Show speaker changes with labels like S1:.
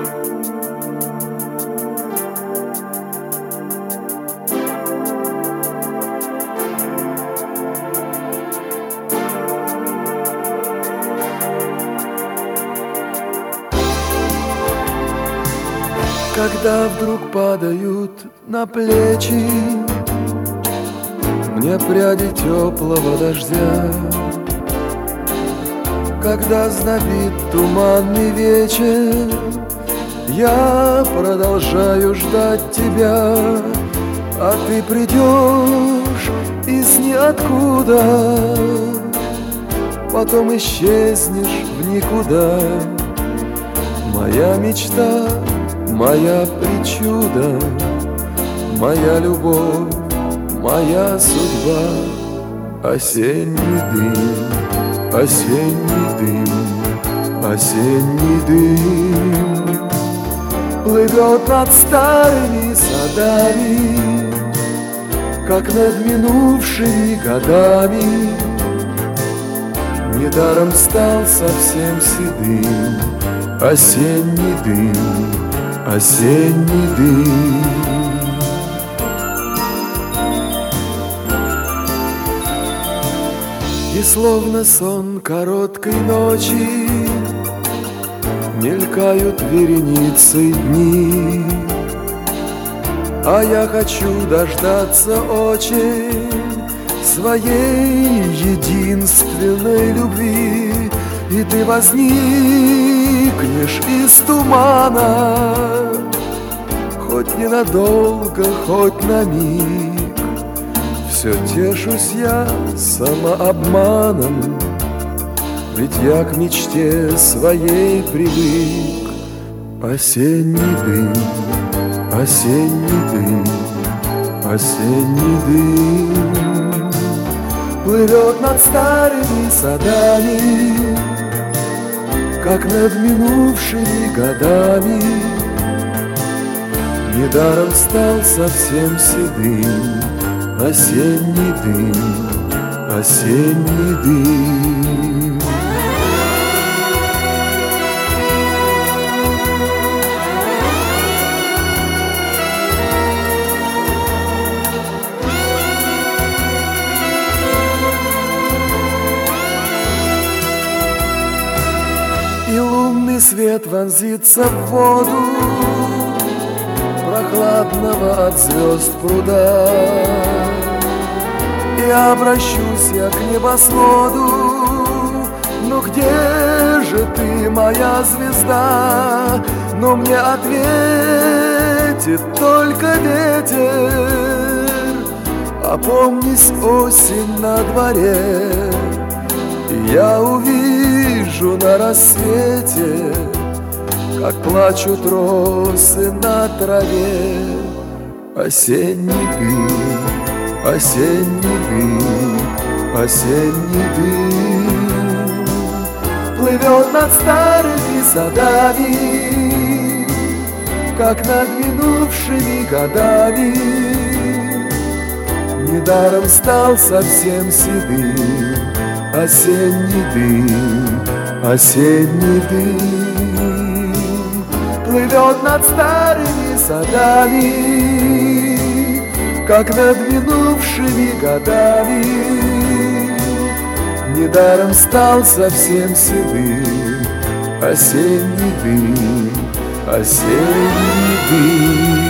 S1: Когда вдруг падают на плечи мне пряди теплого дождя, когда знобит туманный вечер, я продолжаю ждать тебя, а ты придешь из ниоткуда, потом исчезнешь в никуда. Моя мечта, моя причуда, моя любовь, моя судьба. Осенний дым, осенний дым, осенний дым плывет над старыми садами, как над минувшими годами. Недаром стал совсем седым осенний дым, осенний дым. И словно сон короткой ночи мелькают вереницей дни, а я хочу дождаться очень своей единственной любви. И ты возникнешь из тумана, хоть ненадолго, хоть на миг. Все тешусь я самообманом, ведь я к мечте своей привык. Осенний дым, осенний дым, осенний дым плывет над старыми садами, как над минувшими годами. Недаром стал совсем седым осенний дым, осенний дым. И лунный свет вонзится в воду прохладного от звезд пруда, и обращусь я к небосводу. Ну где же ты, моя звезда? Но мне ответит только ветер. Опомнись, осень на дворе, и я увижу на рассвете, как плачут росы на траве. Осенний дым, осенний дым, осенний дым плывет над старыми садами, как над минувшими годами. Недаром стал совсем седым осенний дым, осенний дым плывет над старыми садами, как над минувшими годами. Недаром стал совсем седым осенний дым, осенний дым.